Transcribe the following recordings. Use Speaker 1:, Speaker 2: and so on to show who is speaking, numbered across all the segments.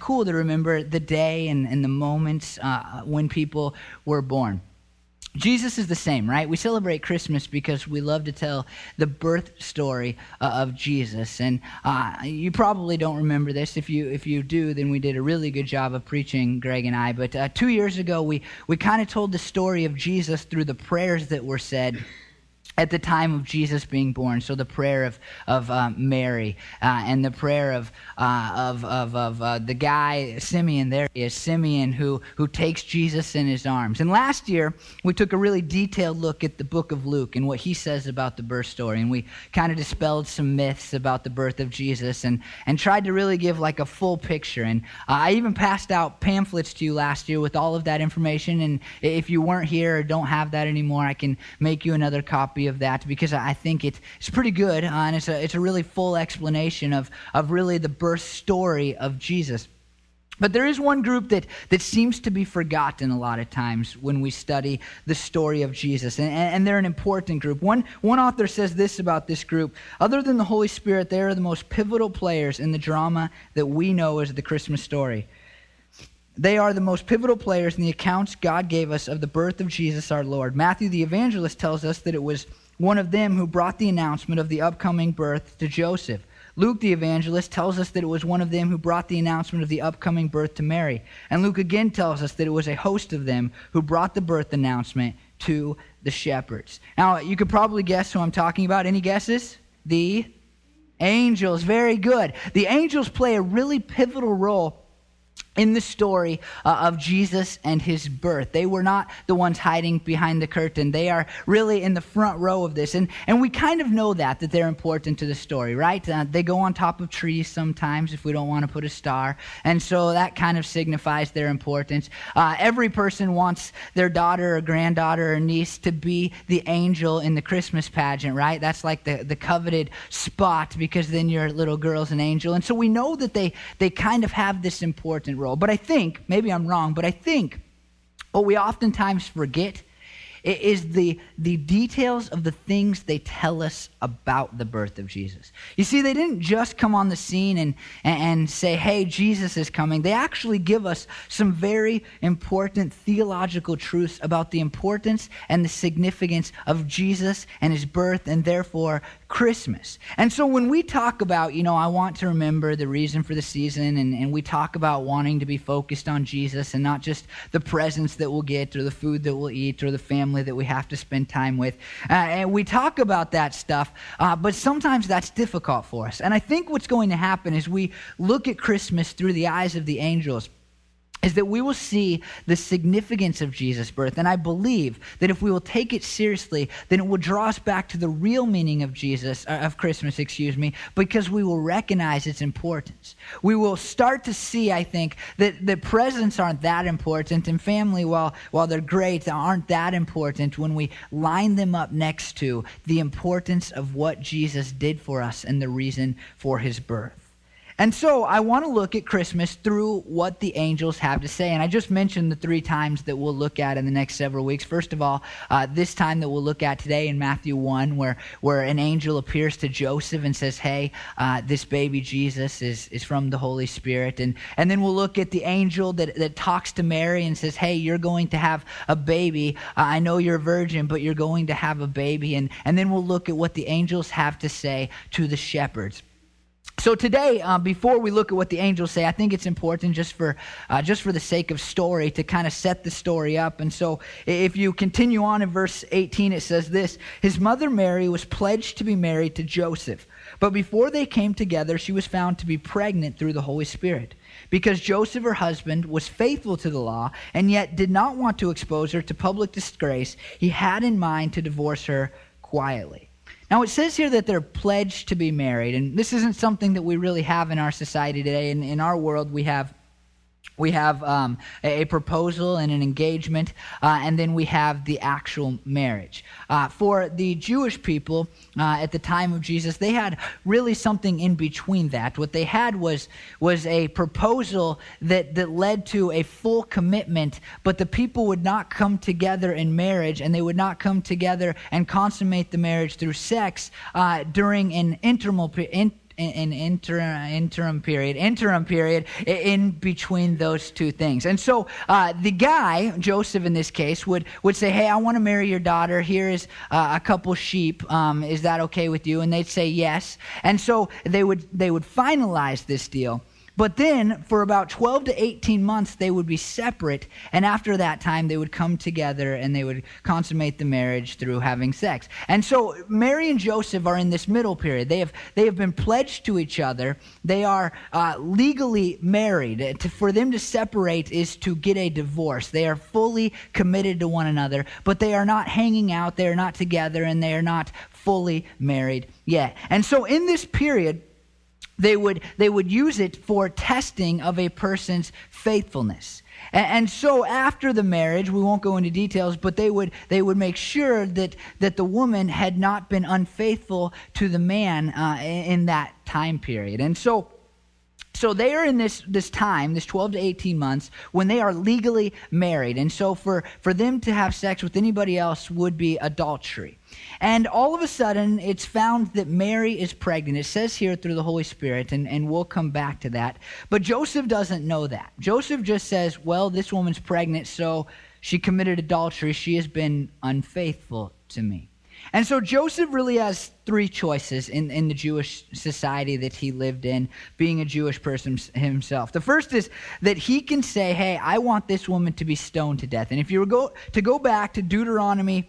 Speaker 1: cool to remember the day and the moments when people were born. Jesus is the same, right? We celebrate Christmas because we love to tell the birth story of Jesus. And you probably don't remember this. If you do, then we did a really good job of preaching, Greg and I. But 2 years ago, we kind of told the story of Jesus through the prayers that were said at the time of Jesus being born. So the prayer of Mary and the prayer of the guy Simeon. There he is, Simeon, who takes Jesus in his arms. And last year we took a really detailed look at the book of Luke and what he says about the birth story, and we kind of dispelled some myths about the birth of Jesus and tried to really give like a full picture. And I even passed out pamphlets to you last year with all of that information. And if you weren't here or don't have that anymore, I can make you another copy of that, because I think it's pretty good, and it's a really full explanation of really the birth story of Jesus. But there is one group that seems to be forgotten a lot of times when we study the story of Jesus, and they're an important group. One author says this about this group: other than the Holy Spirit, they are the most pivotal players in the drama that we know as the Christmas story. They are the most pivotal players in the accounts God gave us of the birth of Jesus our Lord. Matthew the evangelist tells us that it was one of them who brought the announcement of the upcoming birth to Joseph. Luke the evangelist tells us that it was one of them who brought the announcement of the upcoming birth to Mary. And Luke again tells us that it was a host of them who brought the birth announcement to the shepherds. Now, you could probably guess who I'm talking about. Any guesses? The angels. Very good. The angels play a really pivotal role in the story of Jesus and his birth. They were not the ones hiding behind the curtain. They are really in the front row of this. And we kind of know that they're important to the story, right? They go on top of trees sometimes if we don't want to put a star. And so that kind of signifies their importance. Every person wants their daughter or granddaughter or niece to be the angel in the Christmas pageant, right? That's like the coveted spot, because then your little girl's an angel. And so we know that they kind of have this important role. But I think, maybe I'm wrong, but I think what we oftentimes forget is the details of the things they tell us about the birth of Jesus. You see, they didn't just come on the scene and say, hey, Jesus is coming. They actually give us some very important theological truths about the importance and the significance of Jesus and his birth, and therefore Christmas. And so when we talk about, I want to remember the reason for the season, and we talk about wanting to be focused on Jesus and not just the presents that we'll get or the food that we'll eat or the family that we have to spend time with. And we talk about that stuff, but sometimes that's difficult for us. And I think what's going to happen is we look at Christmas through the eyes of the angels, is that we will see the significance of Jesus' birth. And I believe that if we will take it seriously, then it will draw us back to the real meaning of Christmas, because we will recognize its importance. We will start to see, I think, that presents aren't that important, and family, while they're great, aren't that important when we line them up next to the importance of what Jesus did for us and the reason for his birth. And so I want to look at Christmas through what the angels have to say. And I just mentioned the 3 times that we'll look at in the next several weeks. First of all, this time that we'll look at today in Matthew 1, where an angel appears to Joseph and says, hey, this baby Jesus is from the Holy Spirit. And then we'll look at the angel that talks to Mary and says, hey, you're going to have a baby. I know you're a virgin, but you're going to have a baby. And then we'll look at what the angels have to say to the shepherds. So today, before we look at what the angels say, I think it's important just for the sake of story to kind of set the story up. And so if you continue on in verse 18, it says this: his mother Mary was pledged to be married to Joseph, but before they came together, she was found to be pregnant through the Holy Spirit. Because Joseph, her husband, was faithful to the law and yet did not want to expose her to public disgrace, he had in mind to divorce her quietly. Now, it says here that they're pledged to be married, and this isn't something that we really have in our society today. In our world, we have a proposal and an engagement, and then we have the actual marriage. For the Jewish people at the time of Jesus, they had really something in between that. What they had was a proposal that led to a full commitment, but the people would not come together in marriage, and they would not come together and consummate the marriage through sex during an an interim period in between those two things. And so the guy, Joseph in this case, would say, hey, I want to marry your daughter. Here is a couple sheep. Is that okay with you? And they'd say yes. And so they would finalize this deal. But then, for about 12 to 18 months, they would be separate, and after that time, they would come together and they would consummate the marriage through having sex. And so, Mary and Joseph are in this middle period. They have been pledged to each other. They are legally married. For them to separate is to get a divorce. They are fully committed to one another, but they are not hanging out. They are not together, and they are not fully married yet. And so, in this period, they would use it for testing of a person's faithfulness. And so after the marriage, we won't go into details, but they would make sure that the woman had not been unfaithful to the man in that time period. And so they are in this time, this 12 to 18 months, when they are legally married. And so for them to have sex with anybody else would be adultery. And all of a sudden, it's found that Mary is pregnant. It says here through the Holy Spirit, and we'll come back to that. But Joseph doesn't know that. Joseph just says, well, this woman's pregnant, so she committed adultery. She has been unfaithful to me. And so Joseph really has three choices in the Jewish society that he lived in, being a Jewish person himself. The first is that he can say, hey, I want this woman to be stoned to death. And if you were to go back to Deuteronomy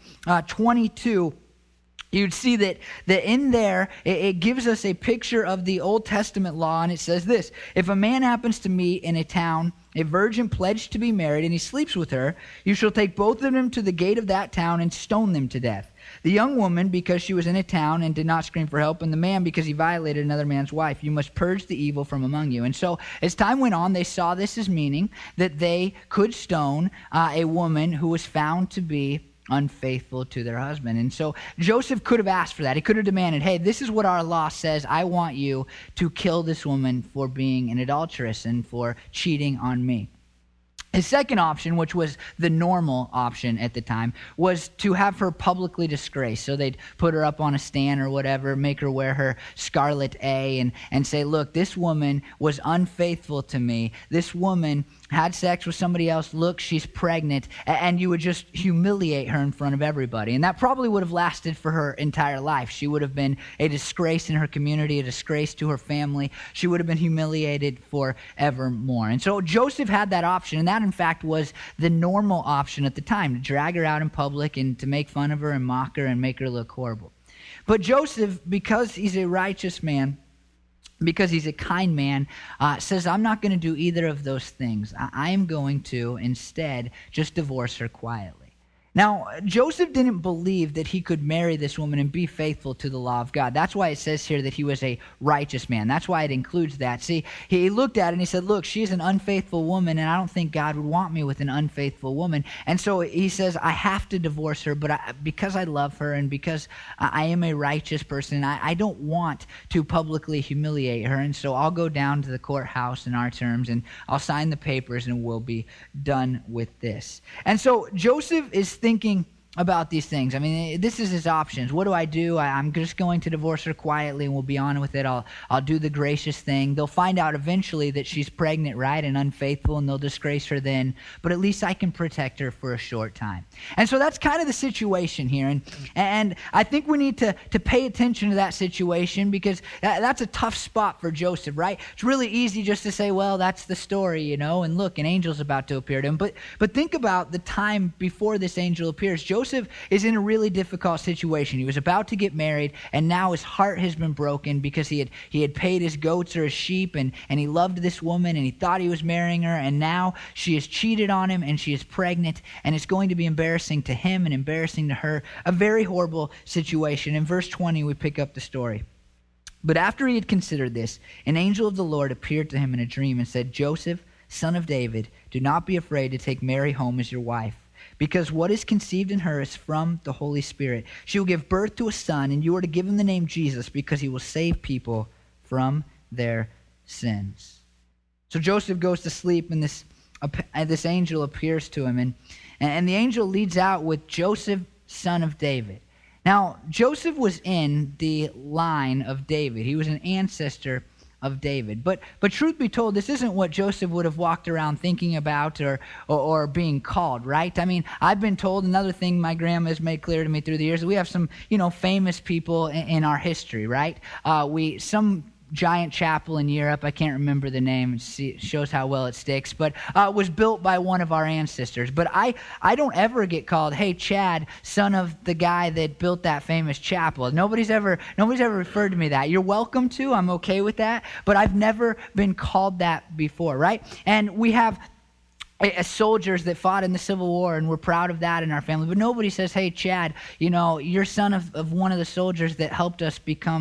Speaker 1: 22, you'd see that in there, it gives us a picture of the Old Testament law, and it says this: if a man happens to meet in a town a virgin pledged to be married, and he sleeps with her, you shall take both of them to the gate of that town and stone them to death. The young woman, because she was in a town and did not scream for help, and the man, because he violated another man's wife. You must purge the evil from among you. And so, as time went on, they saw this as meaning that they could stone a woman who was found to be unfaithful to their husband. And so Joseph could have asked for that. He could have demanded, hey, this is what our law says. I want you to kill this woman for being an adulteress and for cheating on me. His second option, which was the normal option at the time, was to have her publicly disgraced. So they'd put her up on a stand or whatever, make her wear her scarlet A and say, look, this woman was unfaithful to me. This woman had sex with somebody else. Look, she's pregnant. And you would just humiliate her in front of everybody. And that probably would have lasted for her entire life. She would have been a disgrace in her community, a disgrace to her family. She would have been humiliated forevermore. And so Joseph had that option, and that in fact was the normal option at the time, to drag her out in public and to make fun of her and mock her and make her look horrible. But Joseph, because he's a righteous man, because he's a kind man, says, I'm not going to do either of those things. I am going to instead just divorce her quietly. Now, Joseph didn't believe that he could marry this woman and be faithful to the law of God. That's why it says here that he was a righteous man. That's why it includes that. See, he looked at it and he said, look, she is an unfaithful woman, and I don't think God would want me with an unfaithful woman. And so he says, I have to divorce her, but because I love her and because I am a righteous person, I don't want to publicly humiliate her. And so I'll go down to the courthouse in our terms, and I'll sign the papers, and we'll be done with this. And so Joseph is thinking about these things. I mean, this is his options. What do I do? I'm just going to divorce her quietly and we'll be on with it. I'll do the gracious thing. They'll find out eventually that she's pregnant, right, and unfaithful, and they'll disgrace her then. But at least I can protect her for a short time. And so that's kind of the situation here. And I think we need to pay attention to that situation, because that's a tough spot for Joseph, right? It's really easy just to say, well, that's the story, you know, and look, an angel's about to appear to him. But think about the time before this angel appears. Joseph is in a really difficult situation. He was about to get married, and now his heart has been broken because he had paid his goats or his sheep, and he loved this woman, and he thought he was marrying her, and now she has cheated on him, and she is pregnant, and it's going to be embarrassing to him and embarrassing to her. A very horrible situation. In verse 20, we pick up the story. But after he had considered this, an angel of the Lord appeared to him in a dream and said, Joseph, son of David, do not be afraid to take Mary home as your wife, because what is conceived in her is from the Holy Spirit. She will give birth to a son, and you are to give him the name Jesus, because he will save people from their sins. So Joseph goes to sleep, and this angel appears to him, and the angel leads out with Joseph, son of David. Now, Joseph was in the line of David. He was an ancestor of David. But truth be told, this isn't what Joseph would have walked around thinking about or being called, right? I mean, I've been told, another thing my grandma has made clear to me through the years, we have some, famous people in our history, right? Some giant chapel in Europe, I can't remember the name, it shows how well it sticks, but was built by one of our ancestors. But I don't ever get called, hey, Chad, son of the guy that built that famous chapel. Nobody's ever referred to me that. You're welcome to, I'm okay with that, but I've never been called that before, right? And we have soldiers that fought in the Civil War, and we're proud of that in our family. But nobody says, hey, Chad, you're son of one of the soldiers that helped us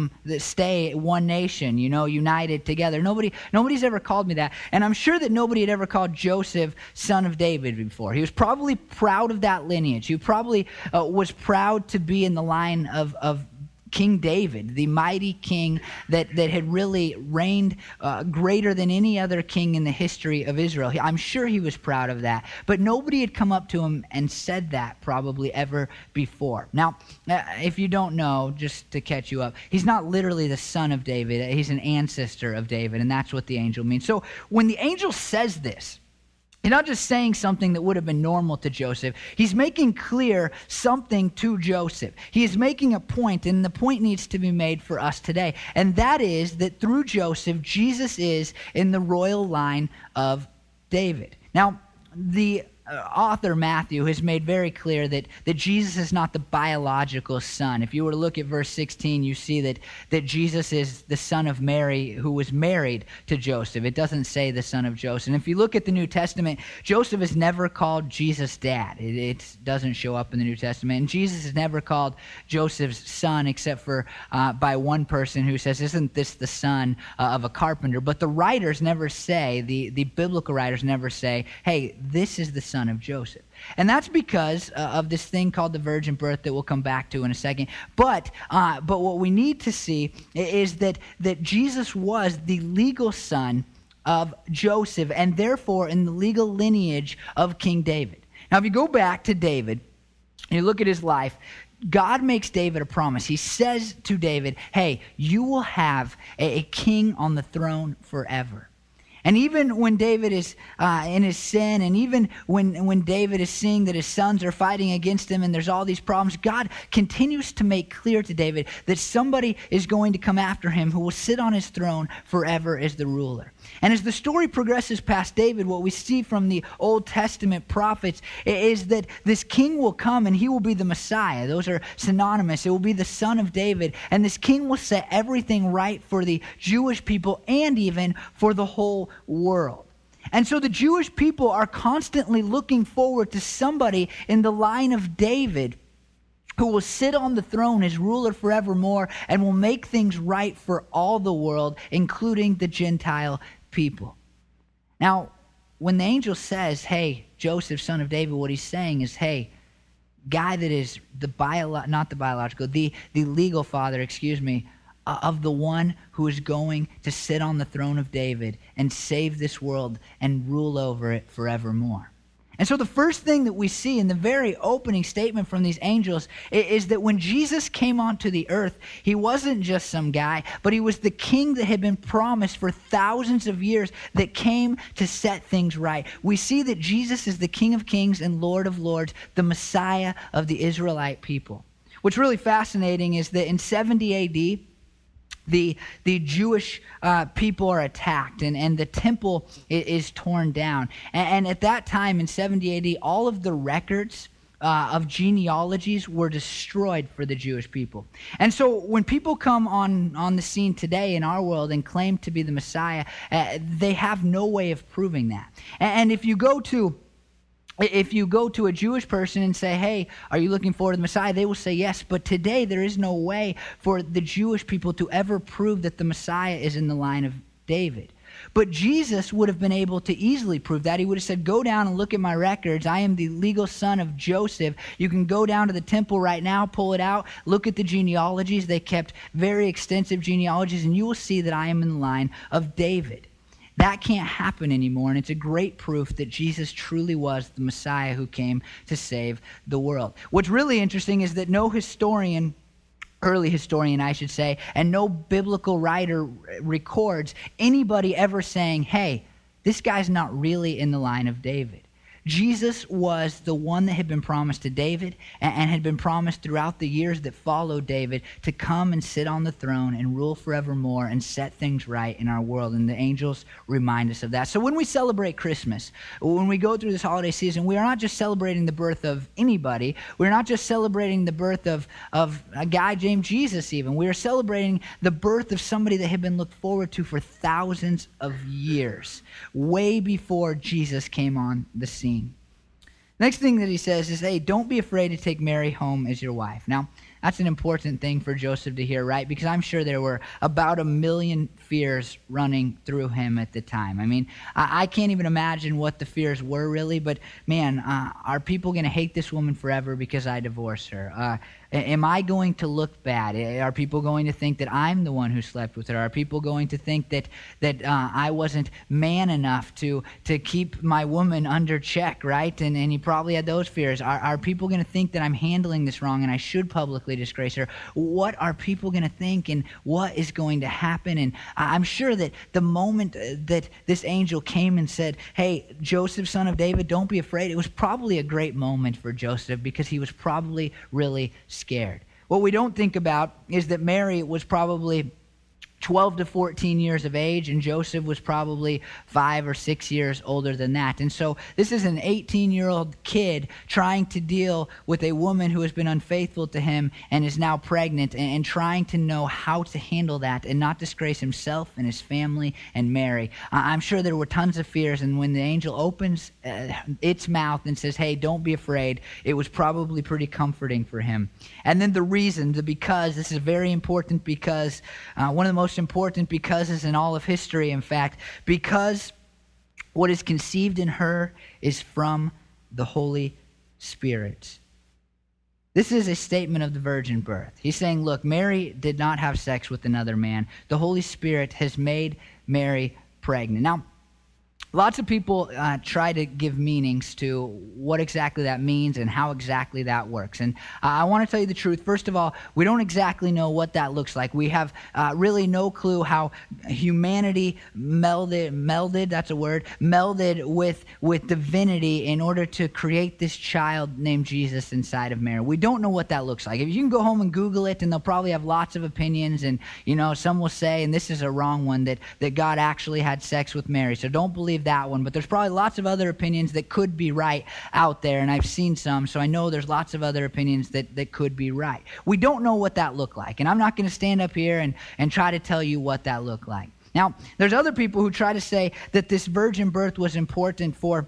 Speaker 1: stay one nation, united together. Nobody's ever called me that. And I'm sure that nobody had ever called Joseph son of David before. He was probably proud of that lineage. He probably was proud to be in the line of King David, the mighty king that had really reigned greater than any other king in the history of Israel. I'm sure he was proud of that. But nobody had come up to him and said that probably ever before. Now, if you don't know, just to catch you up, he's not literally the son of David. He's an ancestor of David, and that's what the angel means. So when the angel says this, he's not just saying something that would have been normal to Joseph. He's making clear something to Joseph. He is making a point, and the point needs to be made for us today. And that is that through Joseph, Jesus is in the royal line of David. Now, the author Matthew has made very clear that Jesus is not the biological son. If you were to look at verse 16, you see that Jesus is the son of Mary who was married to Joseph. It doesn't say the son of Joseph. And if you look at the New Testament, Joseph is never called Jesus' dad. It doesn't show up in the New Testament. And Jesus is never called Joseph's son except for by one person who says, isn't this the son of a carpenter? But the writers never say, the biblical writers never say, hey, this is the son of Joseph. And that's because of this thing called the virgin birth that we'll come back to in a second. But what we need to see is that Jesus was the legal son of Joseph, and therefore in the legal lineage of King David. Now, if you go back to David and you look at his life, God makes David a promise. He says to David, hey, you will have a king on the throne forever. And even when David is in his sin, and even when David is seeing that his sons are fighting against him and there's all these problems, God continues to make clear to David that somebody is going to come after him who will sit on his throne forever as the ruler. And as the story progresses past David, what we see from the Old Testament prophets is that this king will come and he will be the Messiah. Those are synonymous. It will be the son of David. And this king will set everything right for the Jewish people and even for the whole world. And so the Jewish people are constantly looking forward to somebody in the line of David who will sit on the throne as ruler forevermore and will make things right for all the world, including the Gentile people. Now, when the angel says, hey, Joseph, son of David, what he's saying is, hey, guy that is the legal father, of the one who is going to sit on the throne of David and save this world and rule over it forevermore. And so the first thing that we see in the very opening statement from these angels is that when Jesus came onto the earth, he wasn't just some guy, but he was the king that had been promised for thousands of years that came to set things right. We see that Jesus is the King of Kings and Lord of Lords, the Messiah of the Israelite people. What's really fascinating is that in 70 A.D., the Jewish people are attacked, and the temple is torn down. And at that time, in 70 AD, all of the records of genealogies were destroyed for the Jewish people. And so when people come on the scene today in our world and claim to be the Messiah, they have no way of proving that. And if you go to a Jewish person and say, hey, are you looking forward to the Messiah? They will say yes. But today there is no way for the Jewish people to ever prove that the Messiah is in the line of David. But Jesus would have been able to easily prove that. He would have said, go down and look at my records. I am the legal son of Joseph. You can go down to the temple right now, pull it out, look at the genealogies. They kept very extensive genealogies, and you will see that I am in the line of David. That can't happen anymore, and it's a great proof that Jesus truly was the Messiah who came to save the world. What's really interesting is that no historian, early historian I should say, and no biblical writer records anybody ever saying, hey, this guy's not really in the line of David. Jesus was the one that had been promised to David and had been promised throughout the years that followed David to come and sit on the throne and rule forevermore and set things right in our world. And the angels remind us of that. So when we celebrate Christmas, when we go through this holiday season, we are not just celebrating the birth of anybody. We're not just celebrating the birth of a guy named Jesus even. We are celebrating the birth of somebody that had been looked forward to for thousands of years, way before Jesus came on the scene. Next thing that he says is, hey, don't be afraid to take Mary home as your wife. Now, that's an important thing for Joseph to hear, right? Because I'm sure there were about 1 million fears running through him at the time. I mean, I can't even imagine what the fears were really, but man, are people going to hate this woman forever because I divorced her? Am I going to look bad? Are people going to think that I'm the one who slept with her? Are people going to think that I wasn't man enough to keep my woman under check, right? And he probably had those fears. Are people going to think that I'm handling this wrong and I should publicly disgrace her? What are people going to think and what is going to happen? And I'm sure that the moment that this angel came and said, hey, Joseph, son of David, don't be afraid, it was probably a great moment for Joseph because he was probably really scared. What we don't think about is that Mary was probably 12 to 14 years of age, and Joseph was probably 5 or 6 years older than that. And so this is an 18-year-old kid trying to deal with a woman who has been unfaithful to him and is now pregnant, and trying to know how to handle that and not disgrace himself and his family and Mary. I'm sure there were tons of fears, and when the angel opens its mouth and says, hey, don't be afraid, it was probably pretty comforting for him. And then the reason, the because, this is very important because, one of the most important becauses in all of history, in fact, because what is conceived in her is from the Holy Spirit. This is a statement of the virgin birth. He's saying, look, Mary did not have sex with another man. The Holy Spirit has made Mary pregnant. Now, lots of people try to give meanings to what exactly that means and how exactly that works. And I want to tell you the truth. First of all, we don't exactly know what that looks like. We have really no clue how humanity melded, that's a word, melded with divinity in order to create this child named Jesus inside of Mary. We don't know what that looks like. If you can go home and Google it, and they'll probably have lots of opinions, and some will say, and this is a wrong one, that God actually had sex with Mary. So don't believe that one, but there's probably lots of other opinions that could be right out there, and I've seen some, so I know there's lots of other opinions that could be right. We don't know what that looked like, and I'm not going to stand up here and try to tell you what that looked like. Now, there's other people who try to say that this virgin birth was important for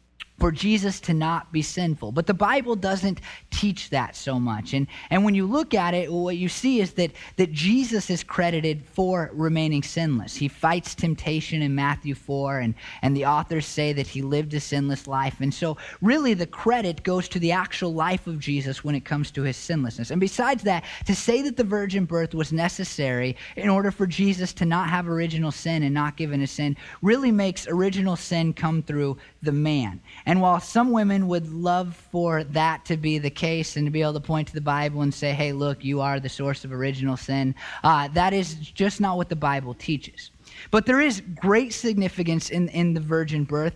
Speaker 1: Jesus to not be sinful. But the Bible doesn't teach that so much. And when you look at it, what you see is that Jesus is credited for remaining sinless. He fights temptation in Matthew 4, and the authors say that he lived a sinless life. And so really the credit goes to the actual life of Jesus when it comes to his sinlessness. And besides that, to say that the virgin birth was necessary in order for Jesus to not have original sin and not given a sin really makes original sin come through the man. And while some women would love for that to be the case and to be able to point to the Bible and say, hey, look, you are the source of original sin, that is just not what the Bible teaches. But there is great significance in the virgin birth,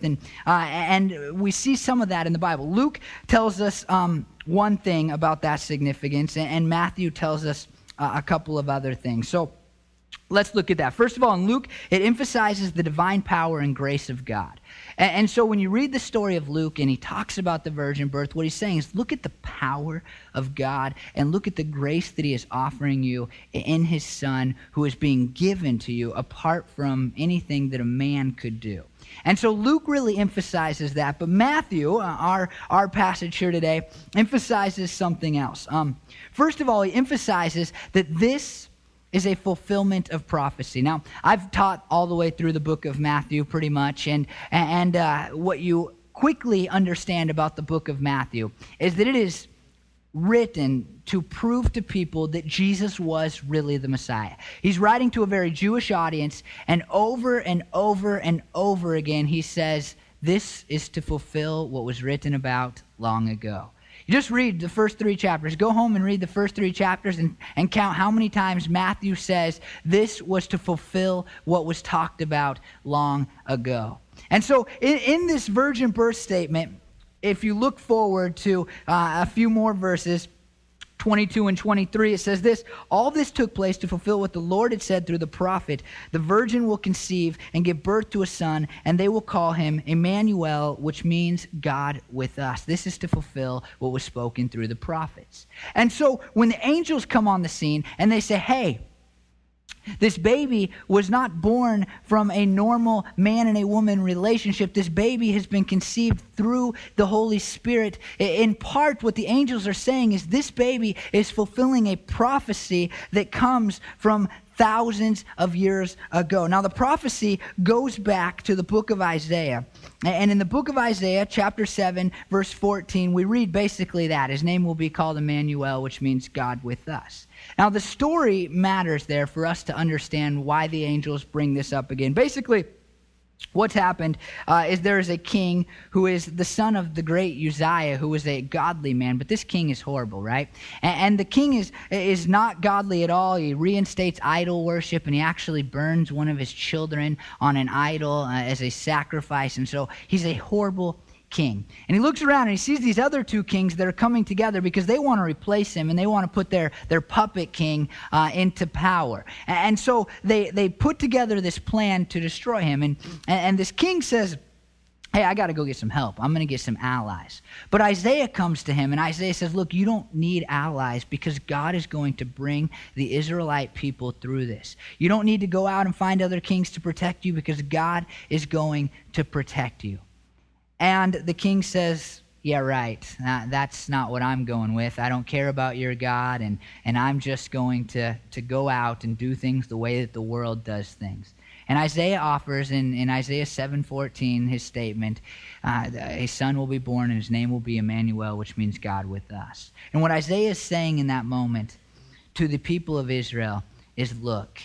Speaker 1: and we see some of that in the Bible. Luke tells us one thing about that significance, and Matthew tells us a couple of other things. So let's look at that. First of all, in Luke, it emphasizes the divine power and grace of God. And so when you read the story of Luke and he talks about the virgin birth, what he's saying is look at the power of God and look at the grace that he is offering you in his son who is being given to you apart from anything that a man could do. And so Luke really emphasizes that, but Matthew, our passage here today, emphasizes something else. First of all, he emphasizes that this is a fulfillment of prophecy. Now, I've taught all the way through the book of Matthew pretty much, and what you quickly understand about the book of Matthew is that it is written to prove to people that Jesus was really the Messiah. He's writing to a very Jewish audience, and over and over again, he says, this is to fulfill what was written about long ago. You just read the first 3 chapters. Go home and read the first 3 chapters and count how many times Matthew says this was to fulfill what was talked about long ago. And so in this virgin birth statement, if you look forward to a few more verses, 22 and 23, it says this: all this took place to fulfill what the Lord had said through the prophet. The virgin will conceive and give birth to a son, and they will call him Emmanuel, which means God with us. This is to fulfill what was spoken through the prophets. And so when the angels come on the scene and they say, hey, this baby was not born from a normal man and a woman relationship. This baby has been conceived through the Holy Spirit. In part, what the angels are saying is this baby is fulfilling a prophecy that comes from thousands of years ago. Now, the prophecy goes back to the book of Isaiah. And in the book of Isaiah, chapter 7, verse 14, we read basically that. His name will be called Emmanuel, which means God with us. Now, the story matters there for us to understand why the angels bring this up again. Basically, what's happened is there is a king who is the son of the great Uzziah, who was a godly man, but this king is horrible, right? And the king is not godly at all. He reinstates idol worship, and he actually burns one of his children on an idol as a sacrifice, and so he's a horrible king. And he looks around and he sees these other 2 kings that are coming together because they want to replace him and they want to put their puppet king into power. And so they put together this plan to destroy him. And this king says, hey, I got to go get some help. I'm going to get some allies. But Isaiah comes to him and Isaiah says, look, you don't need allies because God is going to bring the Israelite people through this. You don't need to go out and find other kings to protect you because God is going to protect you. And the king says, yeah, right. That's not what I'm going with. I don't care about your God, and I'm just going to go out and do things the way that the world does things. And Isaiah offers in Isaiah 7:14 his statement, a son will be born and his name will be Emmanuel, which means God with us. And what Isaiah is saying in that moment to the people of Israel is, look,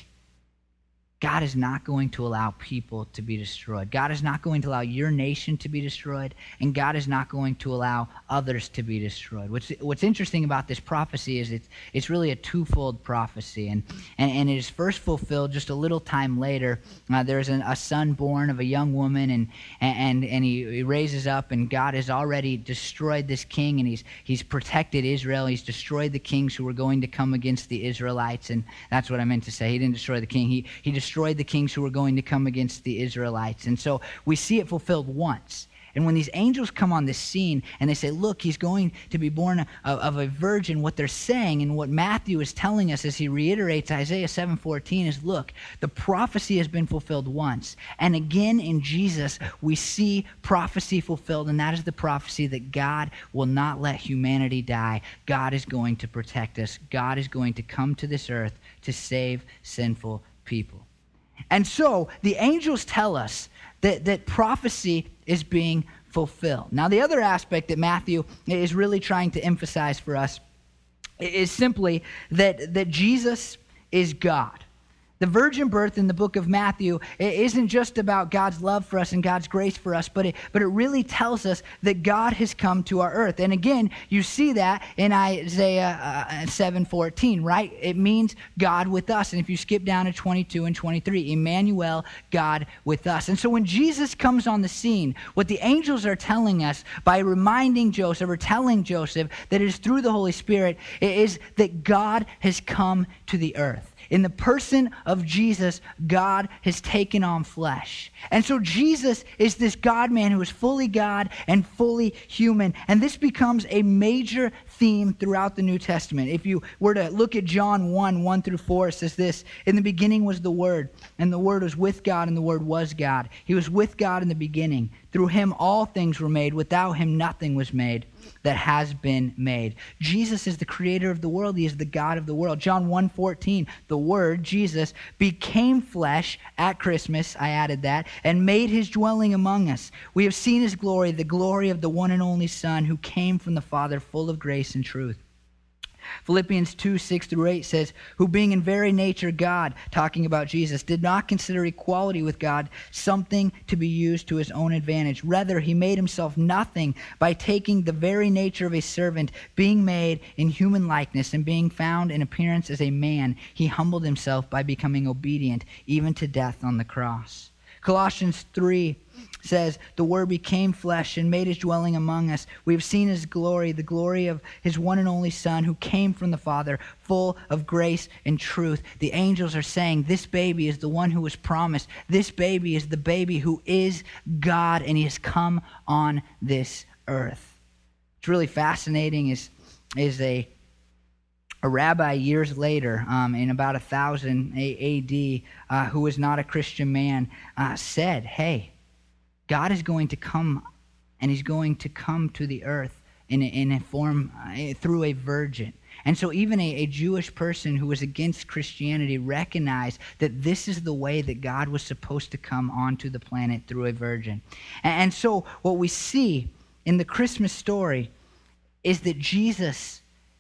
Speaker 1: God is not going to allow people to be destroyed. God is not going to allow your nation to be destroyed, and God is not going to allow others to be destroyed. What's interesting about this prophecy is it's really a twofold prophecy, and it is first fulfilled just a little time later. There's a son born of a young woman, and he raises up, and God has already destroyed this king, and he's protected Israel. He's destroyed the kings who were going to come against the Israelites, and that's what I meant to say. He didn't destroy the king. He destroyed the kings who were going to come against the Israelites. And so we see it fulfilled once. And when these angels come on the scene and they say, look, he's going to be born of a virgin, what they're saying and what Matthew is telling us as he reiterates Isaiah 7:14 is, look, the prophecy has been fulfilled once. And again in Jesus, we see prophecy fulfilled, and that is the prophecy that God will not let humanity die. God is going to protect us. God is going to come to this earth to save sinful people. And so the angels tell us that prophecy is being fulfilled. Now, the other aspect that Matthew is really trying to emphasize for us is simply that Jesus is God. The virgin birth in the book of Matthew isn't just about God's love for us and God's grace for us, but it really tells us that God has come to our earth. And again, you see that in Isaiah 7:14, right? It means God with us. And if you skip down to 22 and 23, Emmanuel, God with us. And so when Jesus comes on the scene, what the angels are telling us by reminding Joseph or telling Joseph that it is through the Holy Spirit is that God has come to the earth. In the person of Jesus, God has taken on flesh. And so Jesus is this God-man who is fully God and fully human. And this becomes a major theme throughout the New Testament. If you were to look at John 1:1-4, it says this: in the beginning was the Word, and the Word was with God, and the Word was God. He was with God in the beginning. Through him all things were made. Without him nothing was made that has been made. Jesus is the creator of the world. He is the God of the world. John 1:14, the Word, Jesus, became flesh at Christmas, I added that, and made his dwelling among us. We have seen his glory, the glory of the one and only Son who came from the Father, full of grace and truth. Philippians 2:6-8 says, who being in very nature God, talking about Jesus, did not consider equality with God something to be used to his own advantage. Rather, he made himself nothing by taking the very nature of a servant, being made in human likeness and being found in appearance as a man. He humbled himself by becoming obedient, even to death on the cross. Colossians 3 says, the Word became flesh and made his dwelling among us. We have seen his glory, the glory of his one and only Son, who came from the Father, full of grace and truth. The angels are saying, this baby is the one who was promised. This baby is the baby who is God, and he has come on this earth. It's really fascinating is a rabbi years later, in about 1000 AD, who was not a Christian man, said, hey, God is going to come, and he's going to come to the earth in a form through a virgin. And so even a Jewish person who was against Christianity recognized that this is the way that God was supposed to come onto the planet, through a virgin. And so what we see in the Christmas story is that Jesus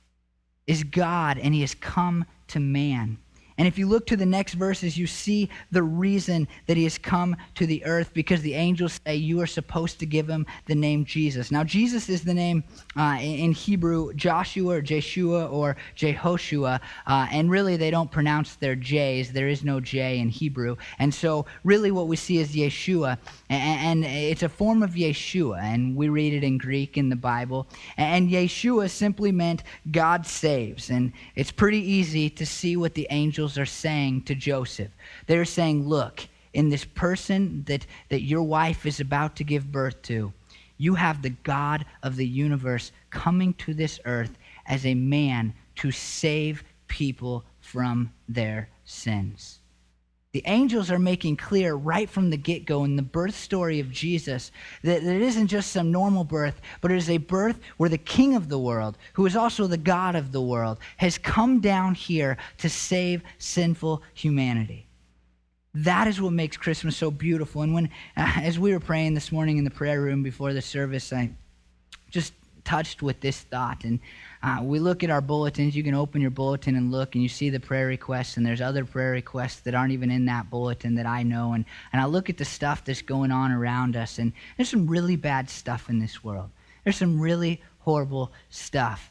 Speaker 1: is God, and he has come to man. And if you look to the next verses, you see the reason that he has come to the earth, because the angels say you are supposed to give him the name Jesus. Now, Jesus is the name in Hebrew, Joshua or Jeshua or Jehoshua, and really they don't pronounce their J's. There is no J in Hebrew. And so really what we see is Yeshua, and it's a form of Yeshua, and we read it in Greek in the Bible. And Yeshua simply meant God saves, and it's pretty easy to see what the angels are saying to Joseph. They're saying, look, in this person that your wife is about to give birth to, you have the God of the universe coming to this earth as a man to save people from their sins. The angels are making clear right from the get-go in the birth story of Jesus that it isn't just some normal birth, but it is a birth where the King of the world, who is also the God of the world, has come down here to save sinful humanity. That is what makes Christmas so beautiful. And when, as we were praying this morning in the prayer room before the service, I just touched with this thought. And we look at our bulletins. You can open your bulletin and look, and you see the prayer requests, and there's other prayer requests that aren't even in that bulletin that I know. And I look at the stuff that's going on around us, and there's some really bad stuff in this world. There's some really horrible stuff.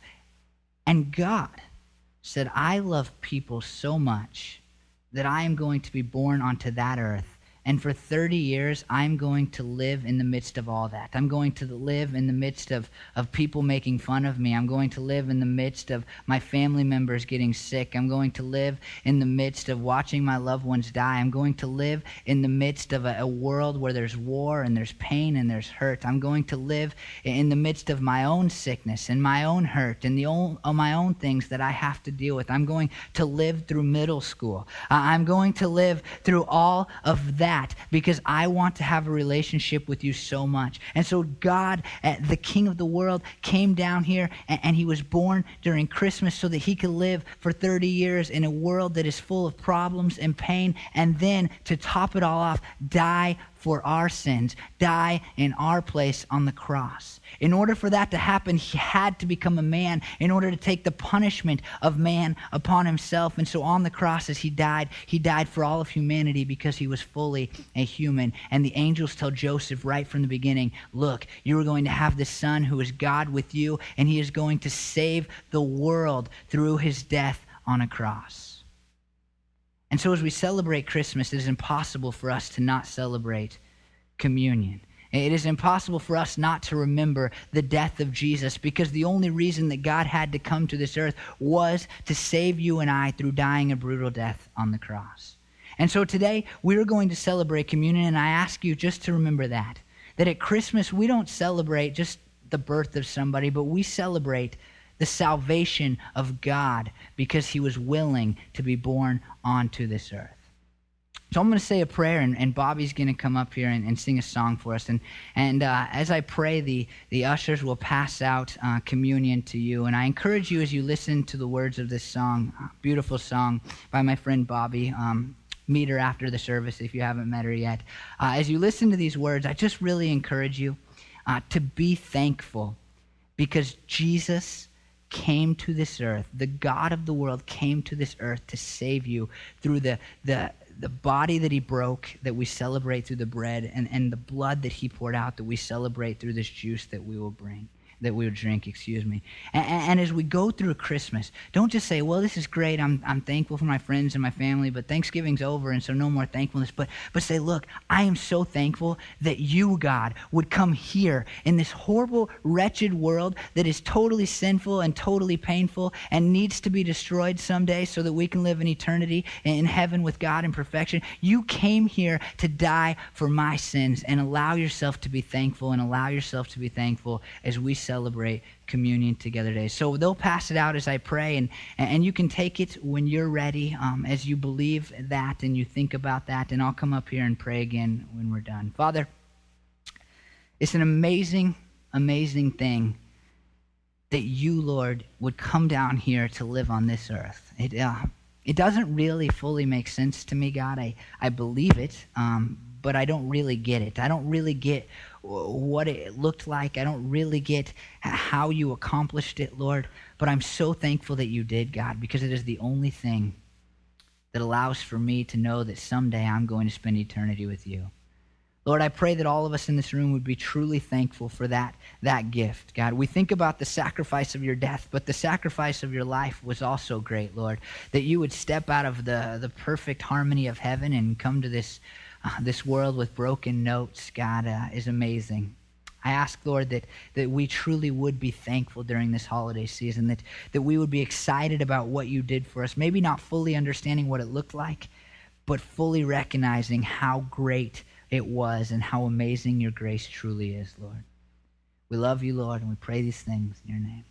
Speaker 1: And God said, I love people so much that I am going to be born onto that earth. And for 30 years, I'm going to live in the midst of all that. I'm going to live in the midst of people making fun of me. I'm going to live in the midst of my family members getting sick. I'm going to live in the midst of watching my loved ones die. I'm going to live in the midst of a world where there's war and there's pain and there's hurt. I'm going to live in the midst of my own sickness and my own hurt and my own things that I have to deal with. I'm going to live through middle school. I'm going to live through all of that, because I want to have a relationship with you so much. And so God, the King of the world, came down here, and he was born during Christmas so that he could live for 30 years in a world that is full of problems and pain, and then to top it all off, die for our sins, die in our place on the cross. In order for that to happen, he had to become a man in order to take the punishment of man upon himself. And so on the cross, as he died for all of humanity because he was fully a human. And the angels tell Joseph right from the beginning, look, you are going to have this son who is God with you, and he is going to save the world through his death on a cross. And so as we celebrate Christmas, it is impossible for us to not celebrate communion. It is impossible for us not to remember the death of Jesus, because the only reason that God had to come to this earth was to save you and I through dying a brutal death on the cross. And so today we're going to celebrate communion, and I ask you just to remember that at Christmas we don't celebrate just the birth of somebody, but we celebrate the salvation of God because he was willing to be born onto this earth. So I'm going to say a prayer, and Bobby's going to come up here and sing a song for us. And as I pray, the ushers will pass out communion to you. And I encourage you, as you listen to the words of this song, beautiful song by my friend Bobby, meet her after the service if you haven't met her yet. As you listen to these words, I just really encourage you to be thankful, because Jesus came to this earth. The God of the world came to this earth to save you through the body that he broke that we celebrate through the bread, and the blood that he poured out that we celebrate through this juice that we will drink, excuse me. And as we go through Christmas, don't just say, well, this is great, I'm thankful for my friends and my family, but Thanksgiving's over, and so no more thankfulness. But say, look, I am so thankful that you, God, would come here in this horrible, wretched world that is totally sinful and totally painful and needs to be destroyed someday so that we can live in eternity in heaven with God in perfection. You came here to die for my sins, and allow yourself to be thankful as we celebrate communion together today. So they'll pass it out as I pray, and you can take it when you're ready, as you believe that and you think about that, and I'll come up here and pray again when we're done. Father, it's an amazing, amazing thing that you, Lord, would come down here to live on this earth. It doesn't really fully make sense to me, God. I believe it, but I don't really get it. I don't really get what it looked like. I don't really get how you accomplished it, Lord. But I'm so thankful that you did, God, because it is the only thing that allows for me to know that someday I'm going to spend eternity with you. Lord, I pray that all of us in this room would be truly thankful for that gift, God. We think about the sacrifice of your death, but the sacrifice of your life was also great, Lord, that you would step out of the perfect harmony of heaven and come to this world with broken notes, God, is amazing. I ask, Lord, that we truly would be thankful during this holiday season, that we would be excited about what you did for us, maybe not fully understanding what it looked like, but fully recognizing how great it was and how amazing your grace truly is, Lord. We love you, Lord, and we pray these things in your name.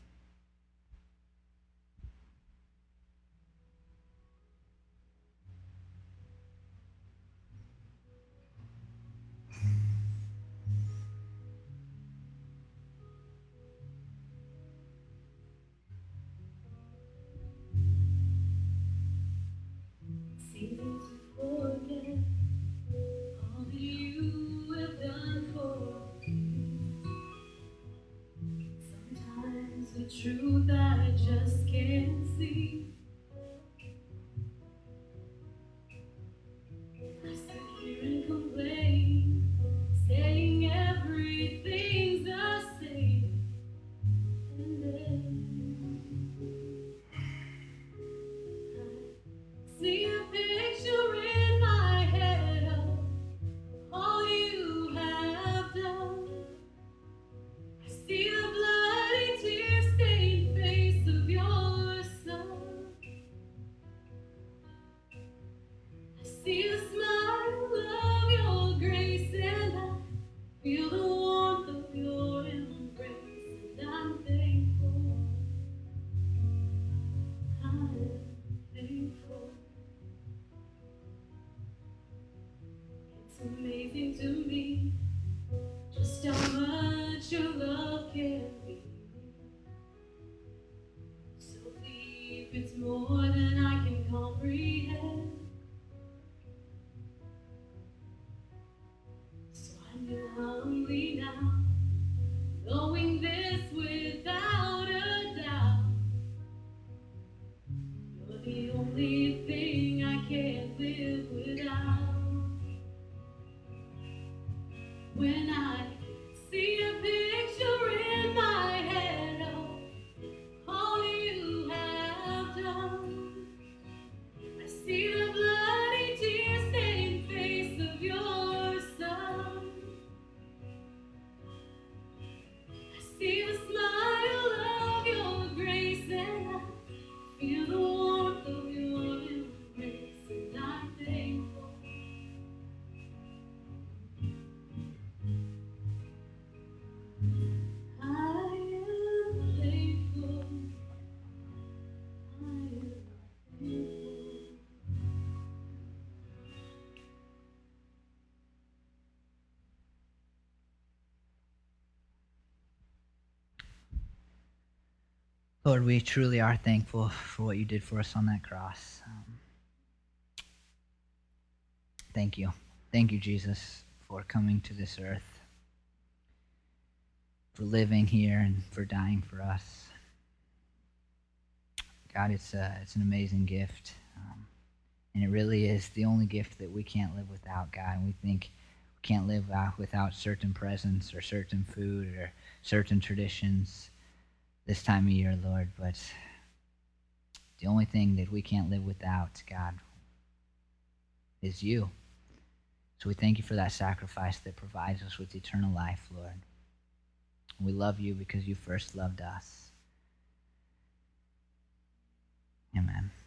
Speaker 2: Seems to forget all that you have done for me. Sometimes the truth I just can't see. I sit here and complain, saying everything's the same. And then I see a picture in my head of all you have done. I see the bloody tear-stained face of your son. I see the smile of your grace, and I feel the warmth of your embrace. And I'm thankful. I'm thankful. It's amazing to me just how much your love can be. So deep, it's more than I can comprehend. So I'm humbly now, knowing this without a doubt. You're the only thing I can't live without. When I see a picture in my head of all you have done, I see the bloody tear-stained face of your son. I see the smile of your grace, and I feel the warmth of your embrace, and I'm thankful. I am thankful. I am thankful.
Speaker 1: Lord, we truly are thankful for what you did for us on that cross. Thank you. Thank you, Jesus, for coming to this earth, for living here, and for dying for us. God, it's an amazing gift. And it really is the only gift that we can't live without, God. And we think we can't live without certain presents or certain food or certain traditions this time of year, Lord. But the only thing that we can't live without, God, is you. So we thank you for that sacrifice that provides us with eternal life, Lord. We love you because you first loved us. Amen.